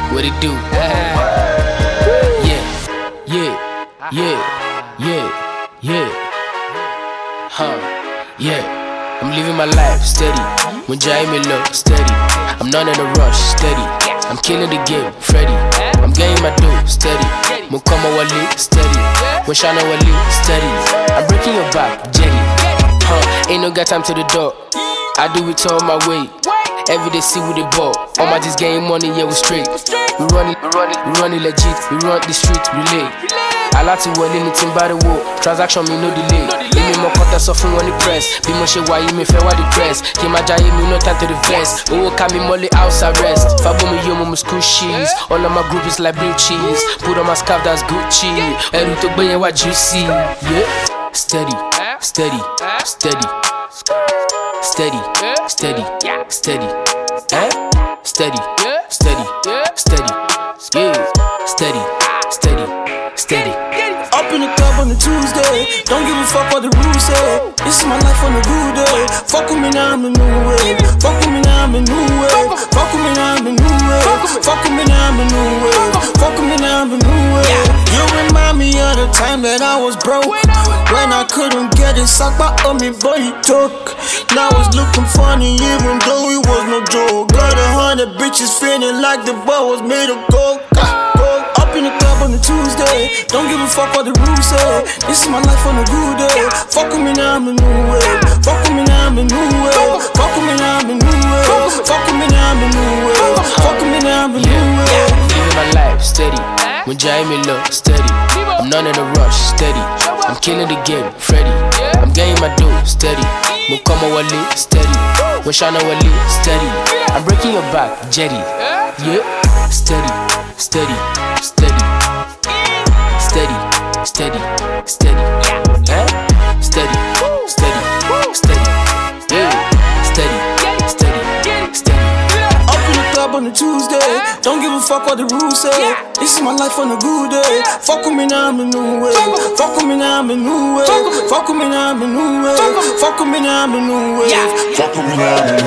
What it do? Yeah. I'm living my life steady. When Jaime low, steady. I'm not in a rush, steady. I'm killing the game, Freddy. I'm getting my dough, steady. Mukama Wale, steady. When Shana Wale, steady. I'm breaking your back, Jetty. Ain't no got time to the door. I do it all my way. Every day see with the ball. All my just getting money, yeah, we straight. We run it legit. We run the street, relay. I like to well anything by the wall. Transaction me no delay. Give me more contact suffering on the press. Be more shit why you me fair why the press. Came my giant me no time to the vest. Oh, can me molly house arrest. Fabo me yo mama school cheese. All of my group is like blue cheese. Put on my scarf that's Gucci. Every to buy what you see. Yeah, steady, steady, steady, steady, steady, steady, steady, steady, steady, yeah, steady, steady, steady. Up in the club on a Tuesday. Don't give a fuck what the rules say. This is my life on a good day. Fuck with me now, I'm a new wave. Fuck with me now, I'm a new wave. Fuck with me now, I'm a new wave. Fuck with me now, I'm a new wave. Fuck with me now, I'm a new wave. You remind me of the time that I was broke. When I couldn't get it sucked by me, but he took. Now it's looking funny even though it was no joke. Got 100 bitches feeling like the ball was made of gold. Up in the club on a Tuesday. Don't give a fuck what the rules say. This is my life on a good day. Fuck with me now, I'm a new wave. Fuck with me now, I'm a new wave. Fuck with me now, I'm a new wave. Fuck with me now, I'm a new wave. Fuck with me now, I'm a new wave. Living my life steady. When Jaime low, steady. I'm not in a rush, steady. I'm killing the game, Freddy. I'm getting my dough, steady. Mukama Wale, steady. When Shana Wale, steady. I'm breaking your back, Jetty. Yeah, steady, steady, steady, steady, steady, steady, steady, steady, steady, yeah, steady, steady, steady. Up in the club on a Tuesday. Don't give a fuck what the rules say. This is my life on a good day. Fuck with me now, I'm a new wave. Fuck with me now, I'm a new wave. Fuck with me now, I'm a new wave. Fuck with me now, I'm a new wave. Fuck with me now, I'm a new wave.